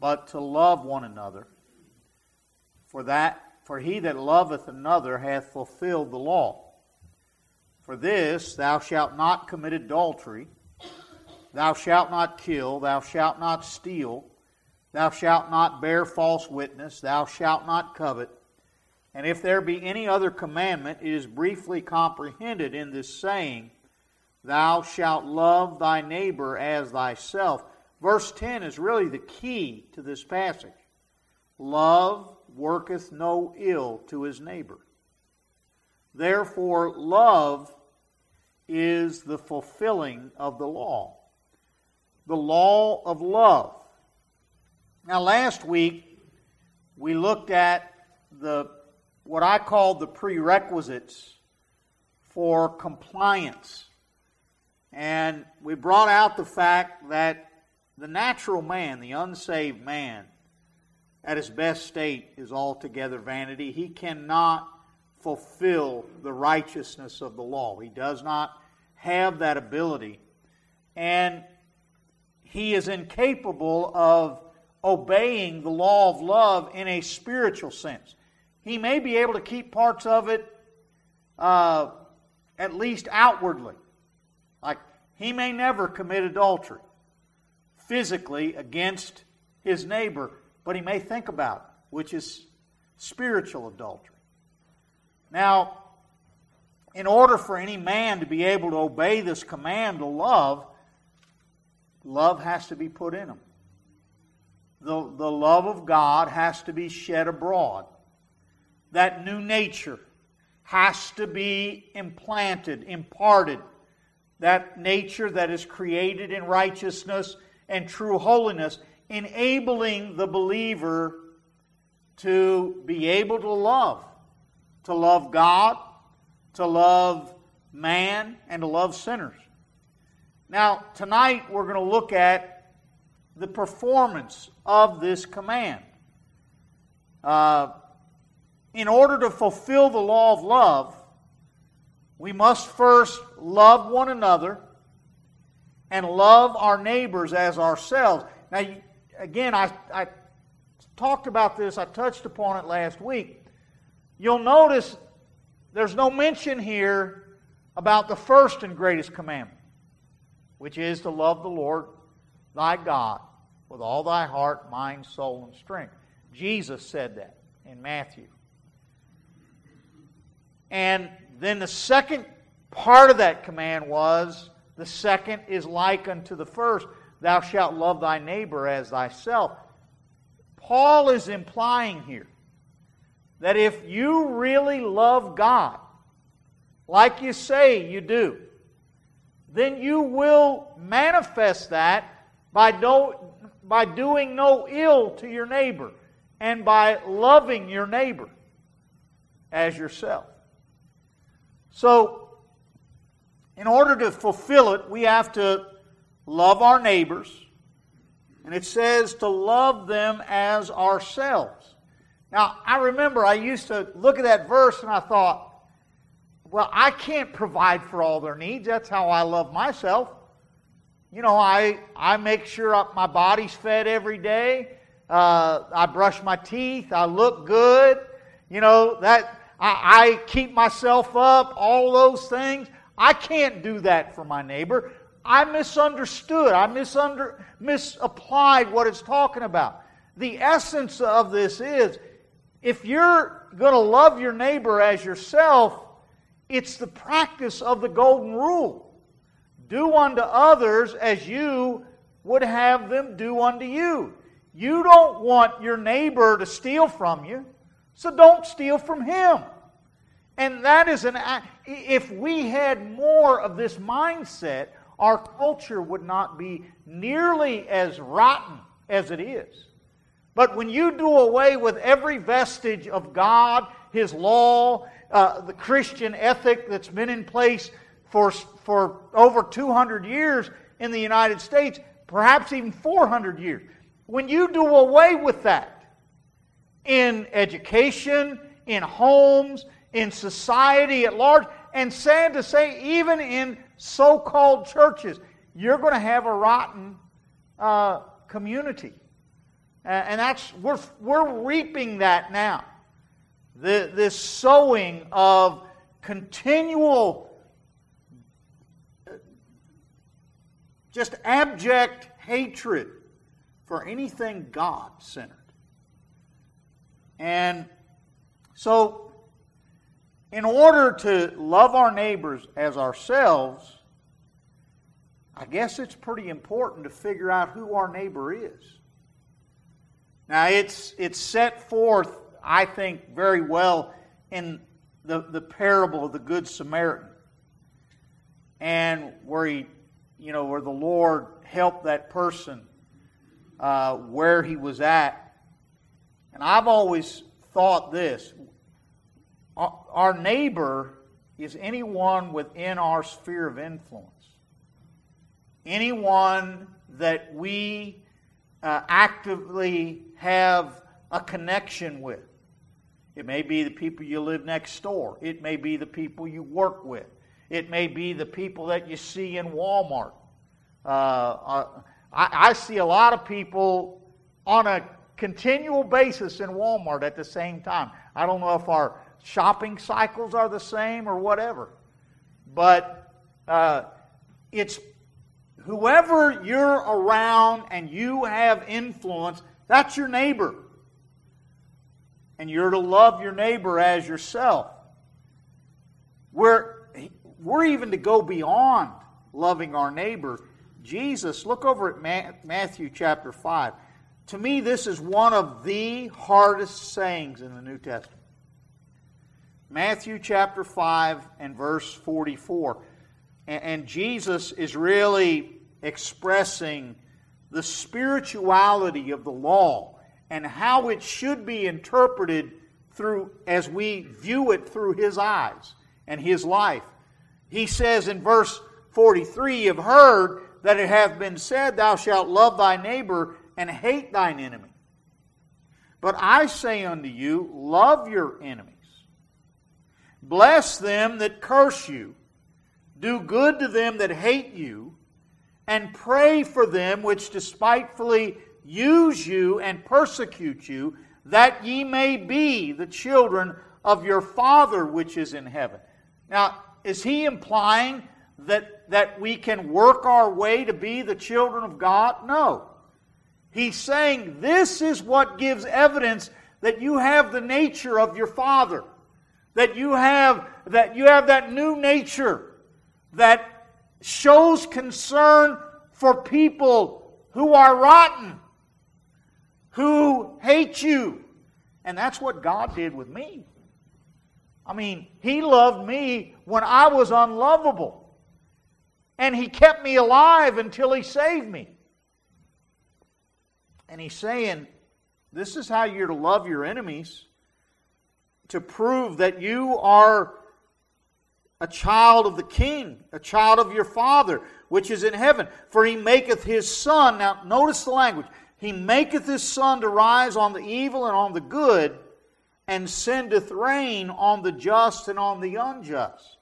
but to love one another. For he that loveth another hath fulfilled the law. For this, thou shalt not commit adultery, thou shalt not kill, thou shalt not steal, thou shalt not bear false witness, thou shalt not covet. And if there be any other commandment, it is briefly comprehended in this saying, thou shalt love thy neighbor as thyself. Verse 10 is really the key to this passage. Love worketh no ill to his neighbor. Therefore, love is the fulfilling of the law. The law of love. Now, last week, we looked at what I call the prerequisites for compliance. And we brought out the fact that the natural man, the unsaved man, at his best state is altogether vanity. He cannot fulfill the righteousness of the law. He does not have that ability. And he is incapable of obeying the law of love in a spiritual sense. He may be able to keep parts of it at least outwardly. Like, he may never commit adultery physically against his neighbor, but he may think about it, which is spiritual adultery. Now, in order for any man to be able to obey this command to love, love has to be put in him. The love of God has to be shed abroad. That new nature has to be implanted, imparted. That nature that is created in righteousness and true holiness, enabling the believer to be able to love God, to love man, and to love sinners. Now, tonight we're going to look at the performance of this command. In order to fulfill the law of love, we must first love one another and love our neighbors as ourselves. Now, again, I talked about this, I touched upon it last week. You'll notice there's no mention here about the first and greatest commandment, which is to love the Lord thy God with all thy heart, mind, soul, and strength. Jesus said that in Matthew. And then the second part of that command was, the second is like unto the first, thou shalt love thy neighbor as thyself. Paul is implying here that if you really love God, like you say you do, then you will manifest that by doing no ill to your neighbor and by loving your neighbor as yourself. So, in order to fulfill it, we have to love our neighbors. And it says to love them as ourselves. Now, I remember I used to look at that verse and I thought, well, I can't provide for all their needs. That's how I love myself. You know, I make sure my body's fed every day. I brush my teeth. I look good. You know, that I keep myself up, all those things. I can't do that for my neighbor. I misunderstood. I misapplied what it's talking about. The essence of this is, if you're going to love your neighbor as yourself, it's the practice of the golden rule. Do unto others as you would have them do unto you. You don't want your neighbor to steal from you, so don't steal from him. And that is if we had more of this mindset, our culture would not be nearly as rotten as it is. But when you do away with every vestige of God, His law, the Christian ethic that's been in place for over 200 years in the United States, perhaps even 400 years, when you do away with that in education, in homes, in society at large, and sad to say, even in so-called churches, you're going to have a rotten community. And we're reaping that now. This sowing of continual, just abject hatred for anything God-centered. And so, in order to love our neighbors as ourselves, I guess it's pretty important to figure out who our neighbor is. Now, it's set forth, I think, very well in the parable of the Good Samaritan, and where where the Lord helped that person where he was at. And I've always thought this: our neighbor is anyone within our sphere of influence, anyone that we actively have a connection with. It may be the people you live next door. It may be the people you work with. It may be the people that you see in Walmart. I see a lot of people on a continual basis in Walmart at the same time. I don't know if our shopping cycles are the same or whatever. But it's whoever you're around and you have influence, that's your neighbor. And you're to love your neighbor as yourself. We're even to go beyond loving our neighbor. Jesus, look over at Matthew chapter 5. To me, this is one of the hardest sayings in the New Testament. Matthew chapter 5 and verse 44. And Jesus is really expressing the spirituality of the law and how it should be interpreted through as we view it through His eyes and His life. He says in verse 43, "You have heard that it hath been said, Thou shalt love thy neighbor and hate thine enemy. But I say unto you, love your enemies. Bless them that curse you. Do good to them that hate you. And pray for them which despitefully use you and persecute you, that ye may be the children of your Father which is in heaven." Now, is he implying that we can work our way to be the children of God? No. He's saying this is what gives evidence that you have the nature of your Father. That you have that new nature that shows concern for people who are rotten, who hate you. And that's what God did with me. I mean, He loved me when I was unlovable. And He kept me alive until He saved me. And He's saying, this is how you're to love your enemies, to prove that you are a child of the King, a child of your Father, which is in heaven. For He maketh His sun, now notice the language, He maketh His sun to rise on the evil and on the good, and sendeth rain on the just and on the unjust.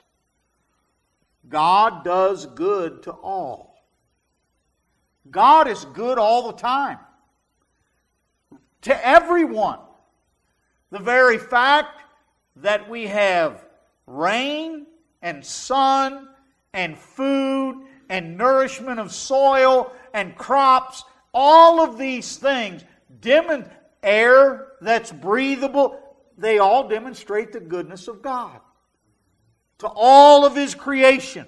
God does good to all. God is good all the time. To everyone. The very fact that we have rain and sun and food and nourishment of soil and crops, all of these things, air that's breathable, they all demonstrate the goodness of God to all of His creation.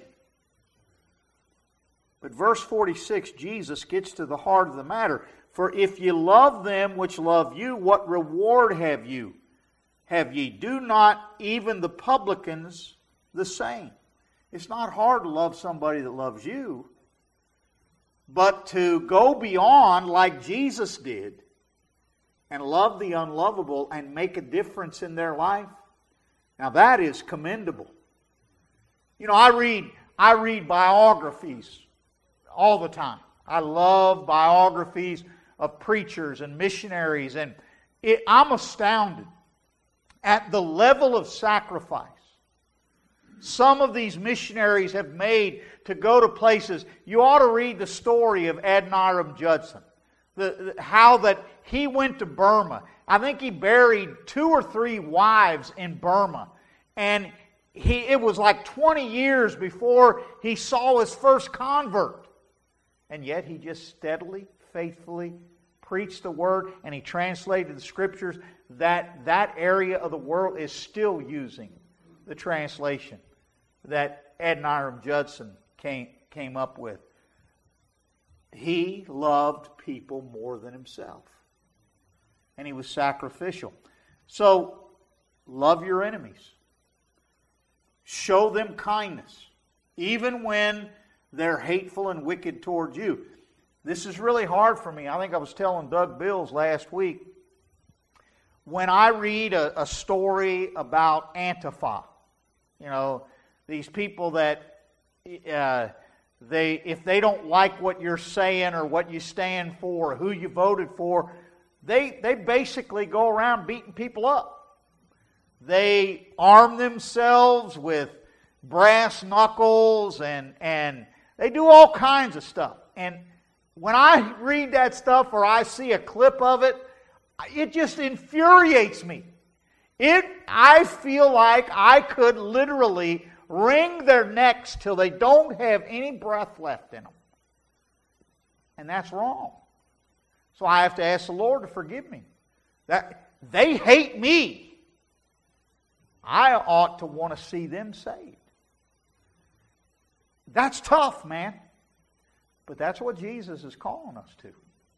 But verse 46, Jesus gets to the heart of the matter. For if ye love them which love you, what reward have you? Have ye? Do not even the publicans the same? It's not hard to love somebody that loves you. But to go beyond like Jesus did and love the unlovable and make a difference in their life, now that is commendable. You know, I read biographies all the time. I love biographies of preachers and missionaries, and I'm astounded at the level of sacrifice some of these missionaries have made to go to places. You ought to read the story of Adoniram Judson, how that he went to Burma. I think he buried 2 or 3 wives in Burma. And it was like 20 years before he saw his first convert. And yet he just steadily, faithfully preached the Word, and he translated the Scriptures. That area of the world is still using the translation that Adoniram Judson came up with. He loved people more than himself. And he was sacrificial. So, love your enemies. Show them kindness, even when they're hateful and wicked towards you. This is really hard for me. I think I was telling Doug Bills last week. When I read a story about Antifa, these people that if they don't like what you're saying or what you stand for or who you voted for, they basically go around beating people up. They arm themselves with brass knuckles and they do all kinds of stuff. And when I read that stuff or I see a clip of it, it just infuriates me. I feel like I could literally wring their necks till they don't have any breath left in them. And that's wrong. So I have to ask the Lord to forgive me. That they hate me. I ought to want to see them saved. That's tough, man. But that's what Jesus is calling us to.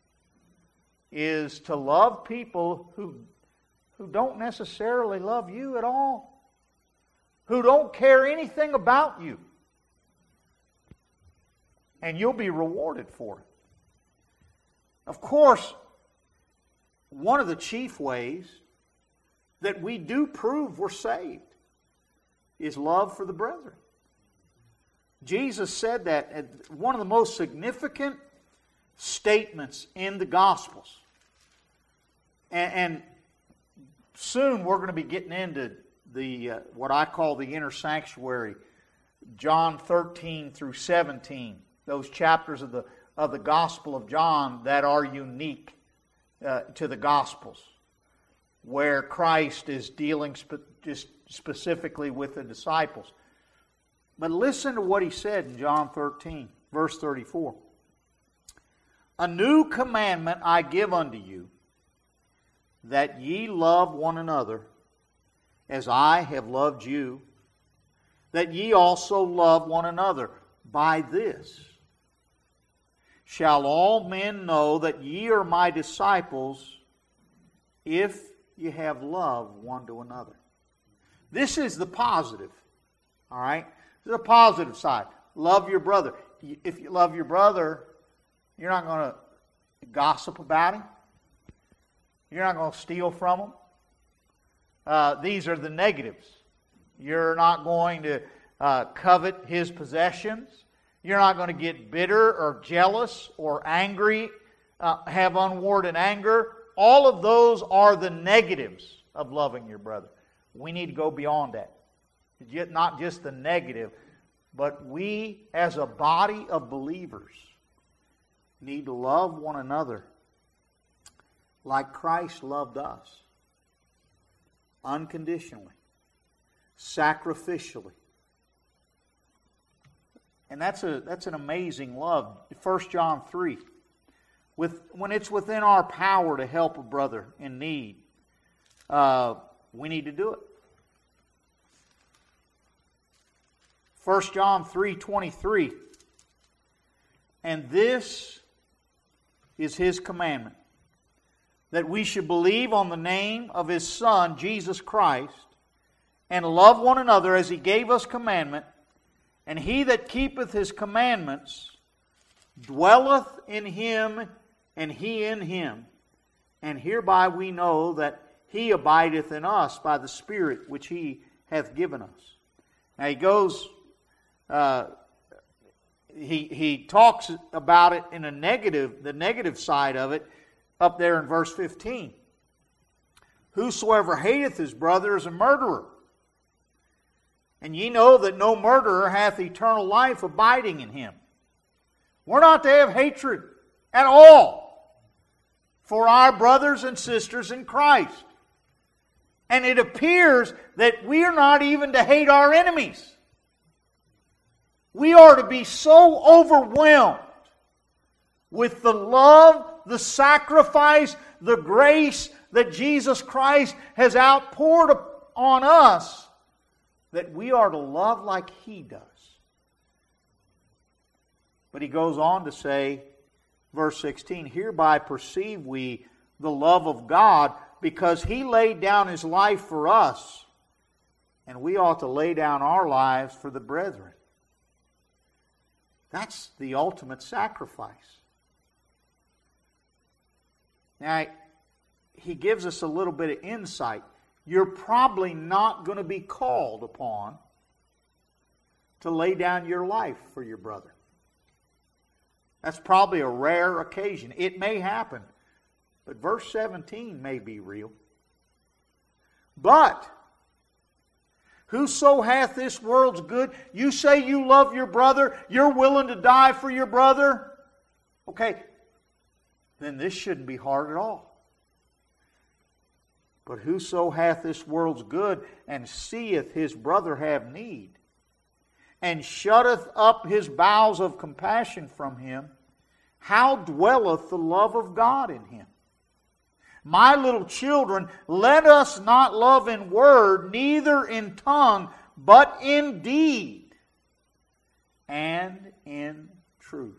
Is to love people who don't necessarily love you at all. Who don't care anything about you. And you'll be rewarded for it. Of course, one of the chief ways that we do prove we're saved is love for the brethren. Jesus said that at one of the most significant statements in the Gospels. And soon we're going to be getting into the what I call the inner sanctuary, John 13 through 17, those chapters of the Gospel of John that are unique to the Gospels, where Christ is dealing just specifically with the disciples. But listen to what he said in John 13, verse 34. A new commandment I give unto you, that ye love one another, as I have loved you, that ye also love one another. By this shall all men know that ye are my disciples, if ye have love one to another. This is the positive. All right? This is the positive side. Love your brother. If you love your brother, you're not going to gossip about him. You're not going to steal from him. These are the negatives. You're not going to covet his possessions. You're not going to get bitter or jealous or angry, have unwarranted anger. All of those are the negatives of loving your brother. We need to go beyond that. Not just the negative, but we as a body of believers need to love one another like Christ loved us. Unconditionally. Sacrificially. And that's an amazing love. 1 John 3. When it's within our power to help a brother in need, we need to do it. 1 John 3:23. And this is His commandment, that we should believe on the name of His Son, Jesus Christ, and love one another as He gave us commandment. And he that keepeth His commandments dwelleth in Him, and He in him. And hereby we know that He abideth in us by the Spirit which He hath given us. Now he goes, he talks about it in the negative side of it, up there in verse 15. Whosoever hateth his brother is a murderer. And ye know that no murderer hath eternal life abiding in him. We're not to have hatred at all. for our brothers and sisters in Christ. And it appears that we are not even to hate our enemies. We are to be so overwhelmed with the love, the sacrifice, the grace that Jesus Christ has outpoured on us that we are to love like He does. But he goes on to say, verse 16, hereby perceive we the love of God, because He laid down His life for us, and we ought to lay down our lives for the brethren. That's the ultimate sacrifice. Now, he gives us a little bit of insight. You're probably not going to be called upon to lay down your life for your brother. That's probably a rare occasion. It may happen. But verse 17 may be real. But whoso hath this world's good, you say you love your brother, you're willing to die for your brother. Okay, then this shouldn't be hard at all. But whoso hath this world's good, and seeth his brother have need, and shutteth up his bowels of compassion from him, how dwelleth the love of God in him? My little children, let us not love in word, neither in tongue, but in deed and in truth.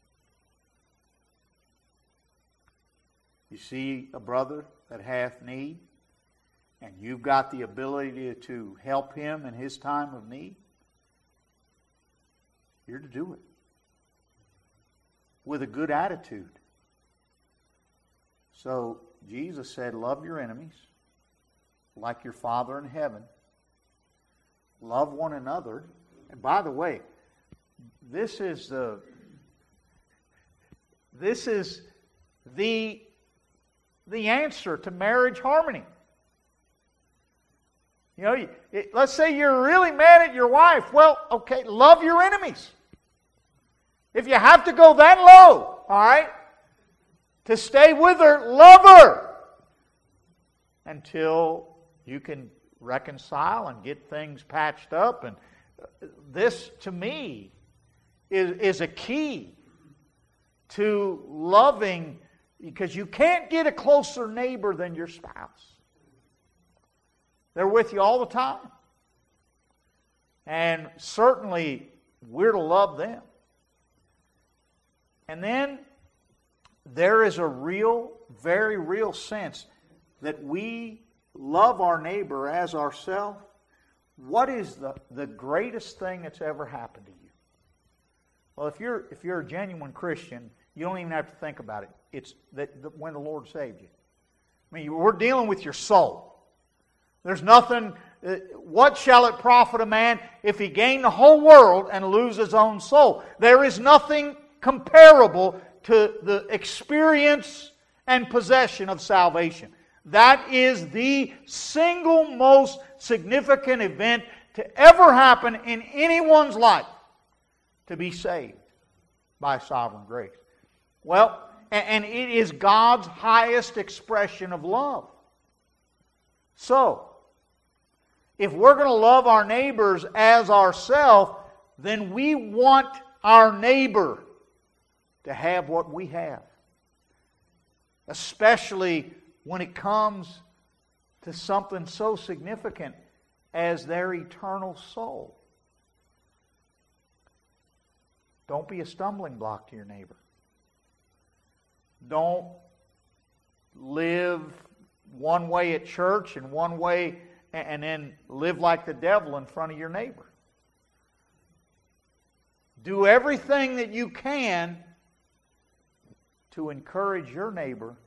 You see a brother that hath need, and you've got the ability to help him in his time of need, you're to do it with a good attitude. So Jesus said, love your enemies like your Father in heaven. Love one another. And by the way, this is the answer to marriage harmony. You know, let's say you're really mad at your wife. Well, okay, love your enemies. If you have to go that low, all right, to stay with her, love her until you can reconcile and get things patched up. And this, to me, is a key to loving, because you can't get a closer neighbor than your spouse. They're with you all the time. And certainly, we're to love them. And then, there is a real, very real sense that we love our neighbor as ourselves. What is the greatest thing that's ever happened to you? Well, if you're a genuine Christian, you don't even have to think about it. It's when the Lord saved you. I mean, we're dealing with your soul. There's nothing, what shall it profit a man if he gain the whole world and lose his own soul? There is nothing comparable to the experience and possession of salvation. That is the single most significant event to ever happen in anyone's life, to be saved by sovereign grace. Well, and it is God's highest expression of love. So, if we're going to love our neighbors as ourselves, then we want our neighbor to have what we have. Especially when it comes to something so significant as their eternal soul. Don't be a stumbling block to your neighbor. Don't live one way at church and one way and then live like the devil in front of your neighbor. Do everything that you can to encourage your neighbor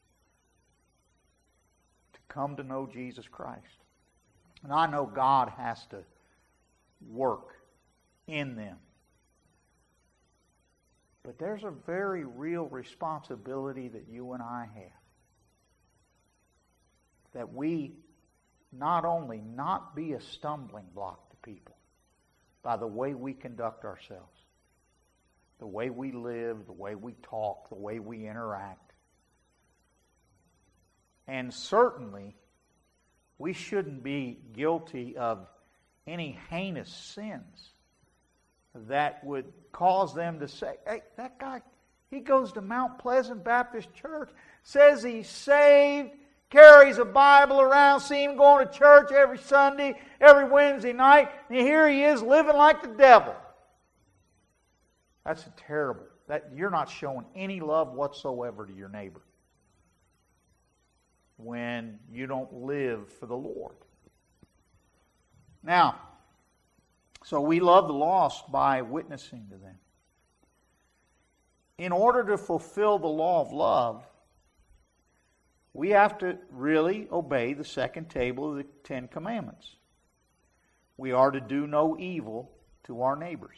to come to know Jesus Christ. And I know God has to work in them. But there's a very real responsibility that you and I have. That we not only not be a stumbling block to people by the way we conduct ourselves, the way we live, the way we talk, the way we interact, And certainly, we shouldn't be guilty of any heinous sins that would cause them to say, hey, that guy, he goes to Mount Pleasant Baptist Church, says he's saved, carries a Bible around, see him going to church every Sunday, every Wednesday night, and here he is living like the devil. That's terrible. That you're not showing any love whatsoever to your neighbor when you don't live for the Lord. Now, so we love the lost by witnessing to them. In order to fulfill the law of love, we have to really obey the second table of the Ten Commandments. We are to do no evil to our neighbors.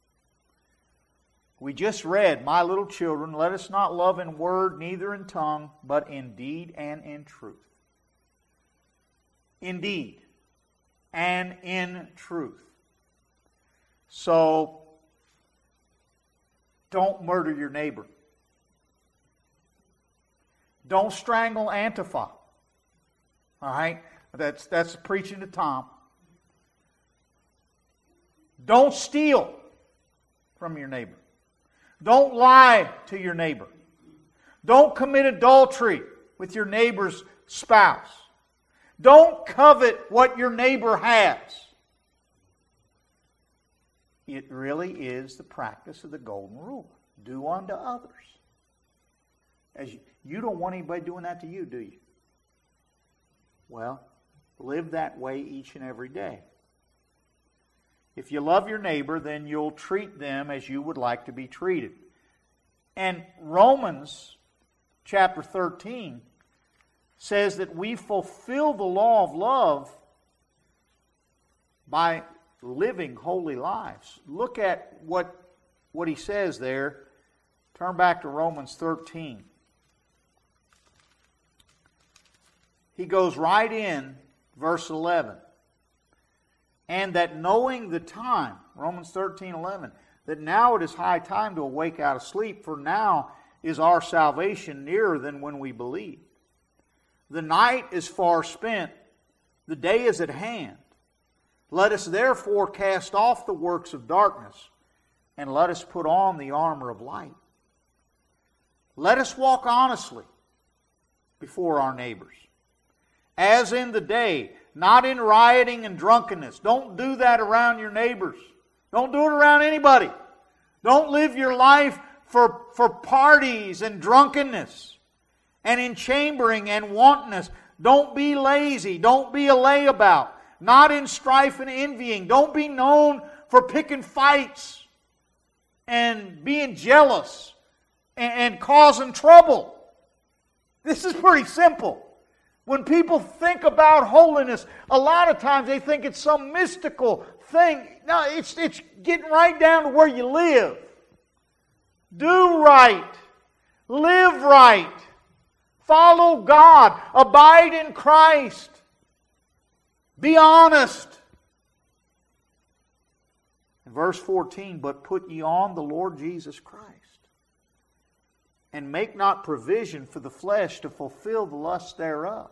We just read, my little children, let us not love in word, neither in tongue, but in deed and in truth. In deed and in truth. So, don't murder your neighbor. Don't strangle Antifa. All right? That's preaching to Tom. Don't steal from your neighbor. Don't lie to your neighbor. Don't commit adultery with your neighbor's spouse. Don't covet what your neighbor has. It really is the practice of the golden rule. Do unto others. As you don't want anybody doing that to you, do you? Well, live that way each and every day. If you love your neighbor, then you'll treat them as you would like to be treated. And Romans chapter 13 says that we fulfill the law of love by living holy lives. Look at what he says there. Turn back to Romans 13. He goes right in verse 11. And that knowing the time, Romans 13:11, that now it is high time to awake out of sleep, for now is our salvation nearer than when we believed. The night is far spent, the day is at hand. Let us therefore cast off the works of darkness, and let us put on the armor of light. Let us walk honestly before our neighbors, as in the day, not in rioting and drunkenness. Don't do that around your neighbors. Don't do it around anybody. Don't live your life for parties and drunkenness and in chambering and wantonness. Don't be lazy. Don't be a layabout. Not in strife and envying. Don't be known for picking fights and being jealous and causing trouble. This is pretty simple. When people think about holiness, a lot of times they think it's some mystical thing. No, it's getting right down to where you live. Do right. Live right. Follow God. Abide in Christ. Be honest. In verse 14, but put ye on the Lord Jesus Christ, and make not provision for the flesh to fulfill the lust thereof.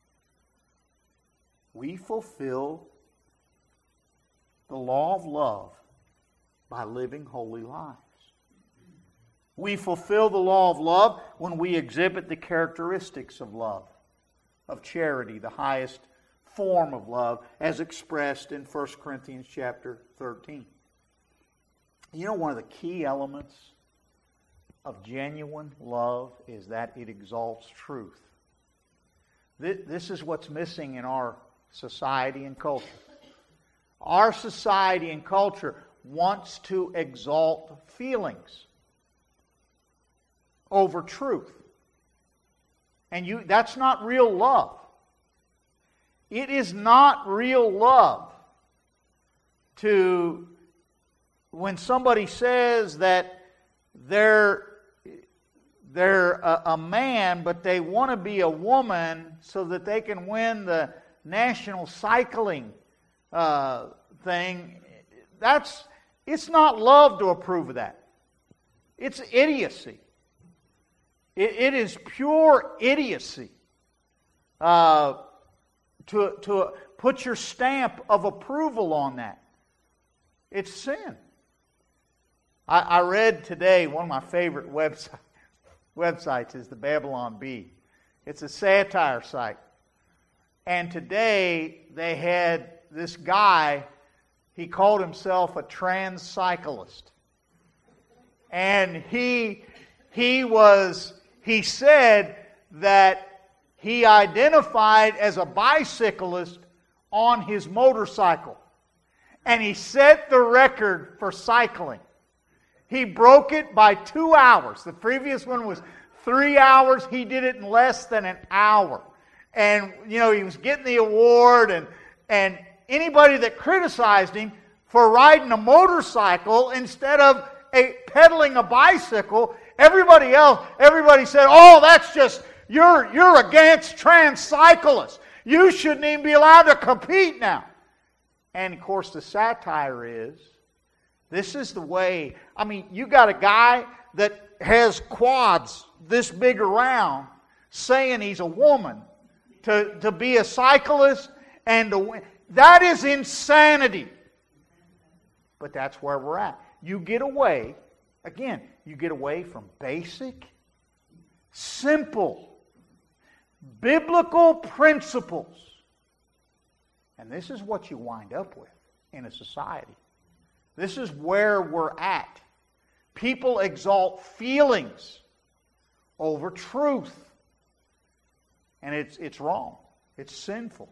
We fulfill the law of love by living holy lives. We fulfill the law of love when we exhibit the characteristics of love, of charity, the highest form of love, as expressed in 1 Corinthians chapter 13. You know, one of the key elements of genuine love is that it exalts truth. This is what's missing in our society and culture. Our society and culture wants to exalt feelings over truth. And that's not real love. It is not real love to, when somebody says that they're a man, but they want to be a woman so that they can win the national cycling thing. It's not love to approve of that. It's idiocy. It is pure idiocy to put your stamp of approval on that. It's sin. I read today, one of my favorite websites is the Babylon Bee. It's a satire site. And today they had this guy, he called himself a trans cyclist. And he said that he identified as a bicyclist on his motorcycle. And he set the record for cycling. He broke it by 2 hours. The previous one was 3 hours. He did it in less than an hour. And, he was getting the award. And anybody that criticized him for riding a motorcycle instead of pedaling a bicycle, everybody said, "Oh, that's just, you're against trans cyclists. You shouldn't even be allowed to compete now." And, of course, the satire is, this is the way, you got a guy that has quads this big around saying he's a woman to be a cyclist and to win. That is insanity. But that's where we're at. You get away from basic, simple, biblical principles. And this is what you wind up with in a society. This is where we're at. People exalt feelings over truth. And it's wrong. It's sinful.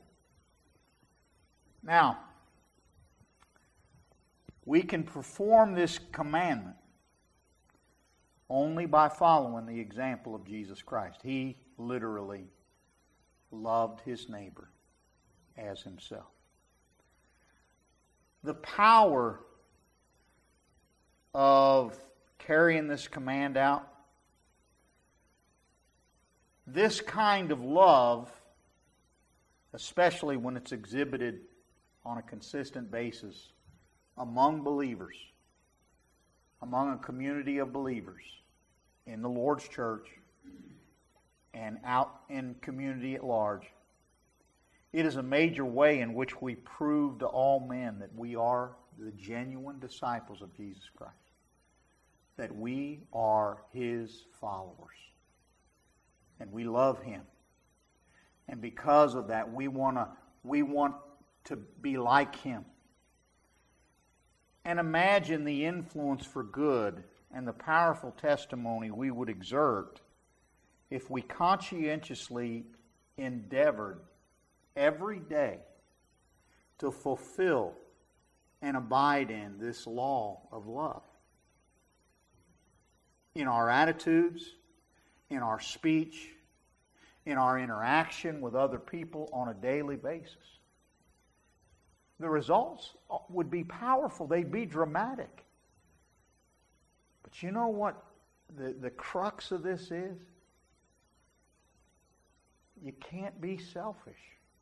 Now, we can perform this commandment only by following the example of Jesus Christ. He literally loved his neighbor as himself. The power of carrying this command out, this kind of love, especially when it's exhibited on a consistent basis among believers, among a community of believers in the Lord's church and out in community at large, it is a major way in which we prove to all men that we are the genuine disciples of Jesus Christ, that we are his followers, and we love him. And because of that, we want to be like him. And imagine the influence for good and the powerful testimony we would exert if we conscientiously endeavored every day to fulfill and abide in this law of love. In our attitudes, in our speech, in our interaction with other people on a daily basis. The results would be powerful. They'd be dramatic. But you know what the crux of this is? You can't be selfish.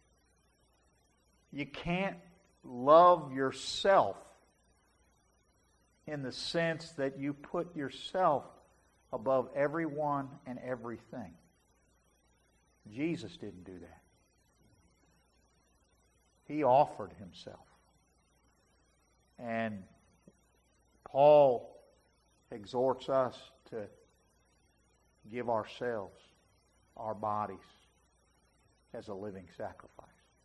You can't love yourself in the sense that you put yourself above everyone and everything. Jesus didn't do that. He offered himself. And Paul exhorts us to give ourselves, our bodies, as a living sacrifice.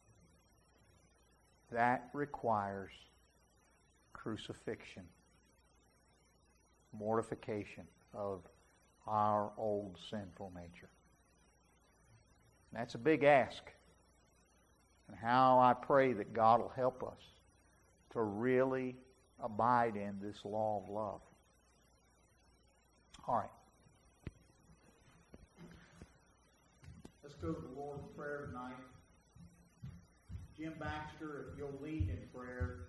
That requires crucifixion, mortification of our old sinful nature. That's a big ask. And how I pray that God will help us to really abide in this law of love. All right. Let's go to the Lord's Prayer tonight. Jim Baxter, if you'll lead in prayer.